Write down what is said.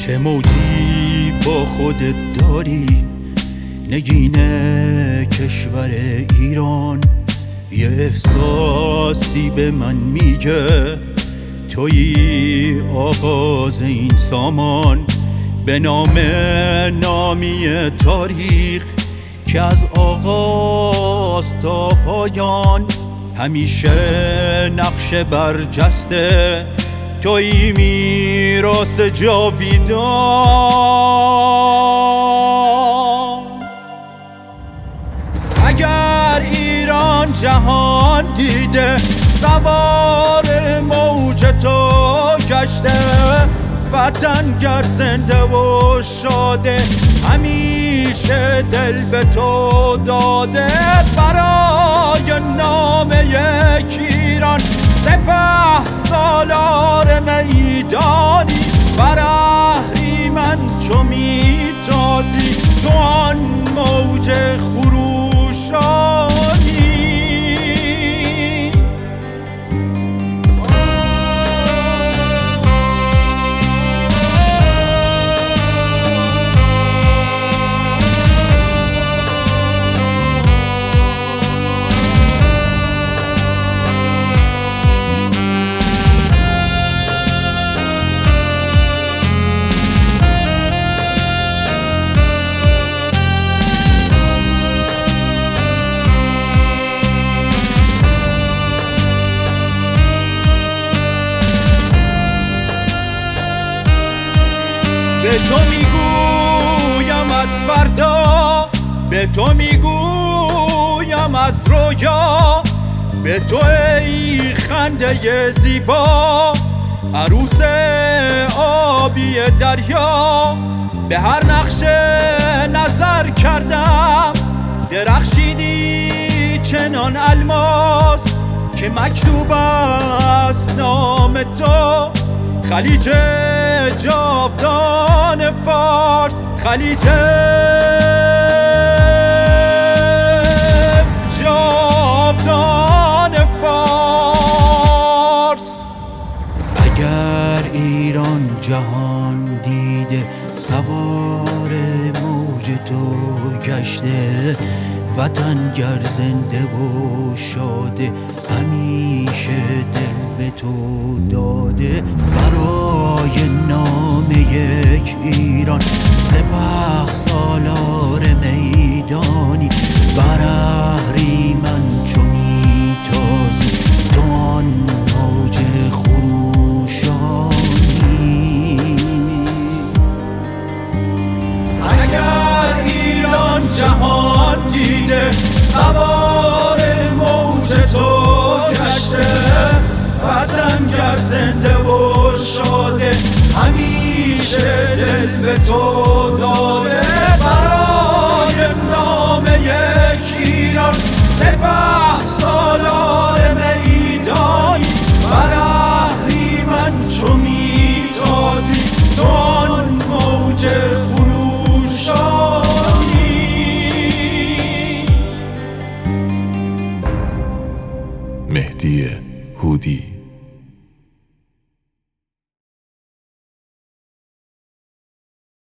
چه موجی با خودت داری، نگین کشور ایران. یه احساسی به من میگه تویی آغاز این سامان، به نام نامی تاریخ که از آغاز تا پایان همیشه نقش برجسته تویی، میراث جاویدان. اگر ایران جهان دیده سوار موج تو گشته، وطن گر زنده و شاده همیشه دل به تو داده. برای نام یک ایران سپه سالار میدانی، بر اهریمن چو میتازی تو آن موج خروشانی. به تو میگویم از فردا، به تو میگویم از رویا، به تو ای خنده زیبا، عروس آبی دریا. به هر نقشه نظر کردم درخشیدی چنان الماس، که مکتوب است نام تو خلیج جاودان فارس، خلیج جاودان فارس. اگر ایران جهان دیده سوار موج تو گشته، وطن گر زنده و شاده همیشه دل به تو داده. برای نام یک ایران سپه سالار میدانی، بر اهریمن چو میتازی تو آن موج خروشانی. اگر ایران جهان دیده سوار موج تو گشته، وطن گر زنده و شاده همیشه دل به تو داده.